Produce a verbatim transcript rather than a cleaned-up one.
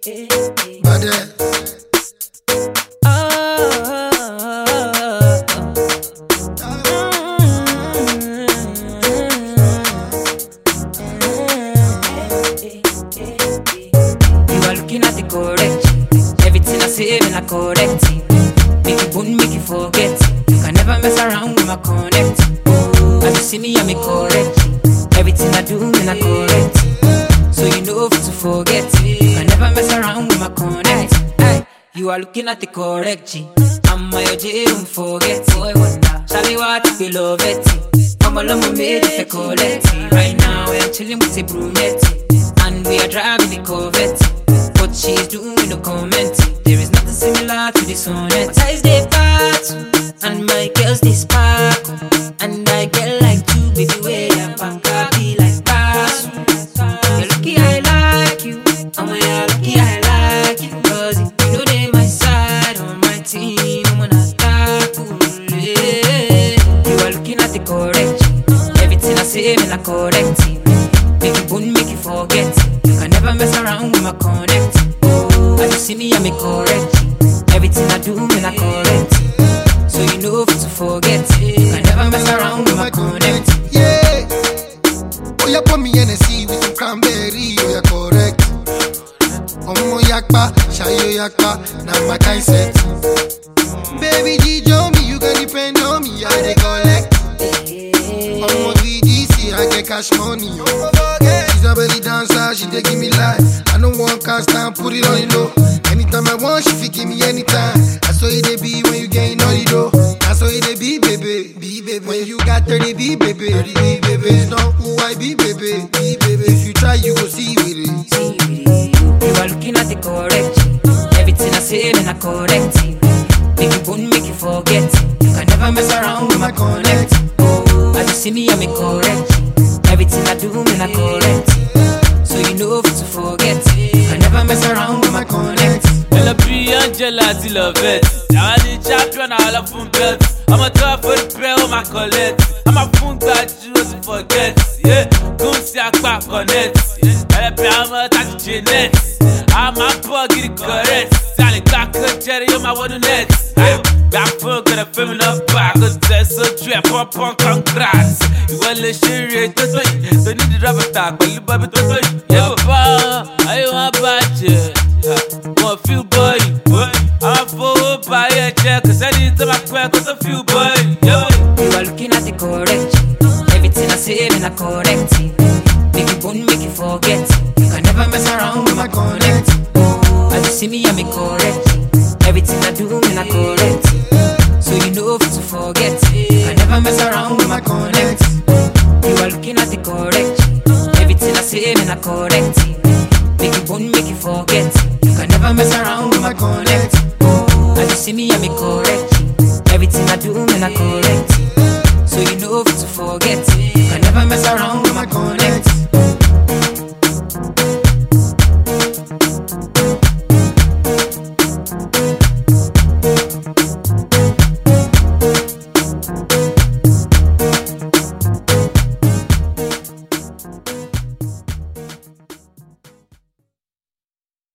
Looking at the correct, everything I say, when I correct it. Make it won't make you forget. You can never mess around with my connect. As you see me, I'm a correct. Everything I do, when I correct. So you know to forget. You can never mess around with my connect. Aye. You are looking at the correct G. I'm my O J, don't forget. Boy, wonder. Shall we watch if we love it? I'm a love made if I collect. Right now, we're chilling with a brunette. And we are driving the Corvette. What she's doing, no comment. There is nothing similar to this sonnet. Ties they part, and my girls they sparkle. And I get like you, baby, way up and be like pass. You're lucky I like you, and when you're lucky I like you. Cause if you know they my side, on my team, I'm gonna attack you. You are looking at the correct. Everything I say, when I correct it. Make you won't make you forget. You can never mess around with my connect. As you see me, I'm a correct. Everything I do, when I correct. So you know to forget. You can never mess around with my connect. Yeah. Oh, you put me in a sea with some cranberry. Oh, you're correct. Omo yakpa, shayo yakpa. Now my kind set. Baby G, show me you can depend on me. I dey collect. Omo V D C, I get cash money. She's a belly dancer, she dey give me life. I don't want cash down, put it on the low. Anytime I want, she fit give me anytime. I saw it they be when you getting on the dough. I saw it they be, baby, be baby. When you got thirty B, baby, thirty B, baby. It's not who I be, baby, be baby. If you try, you go see with it. See with it. You are looking at the correct. Everything I say, when I correct it. Make you won't make you forget. You can never mess around with my connect. As you see me, I'm a correct. Everything I do, when I correct. So you know to forget. You can never mess around with my connect. Ella be Angela, till love it. I'm the champion, all of them belts. I'm a tough for the pair of my collect. I'm a fun that you to forget. Yeah, don't see a back on it. Ella be I'm a touch Jeanette. I'm a bug, get it correct. Sally back, Jerry, you're my one net. Back for gonna film it up back. Cause there's a trap up on congrats. You want to share it, don't need the rubber tag, but you baby to say, yeah, I want bad you. Want feel boy, I'm for by a check, cause I need to my crack, cause I feel boy. You are looking at the correct. Everything I say, when I correct it. Make you won't make you forget. You can never mess around with my connect. As you see me, I'm a correct. Everything I do, when I correct. So you know to forget. You can never mess around with my connect. You are looking at the correct. Everything I say, when I correct it. Make you won't make you forget. You can never mess around with my connect. As you see me, I'm a correct. Everything I do, when I correct. So you know to forget. You can never mess around with my connect.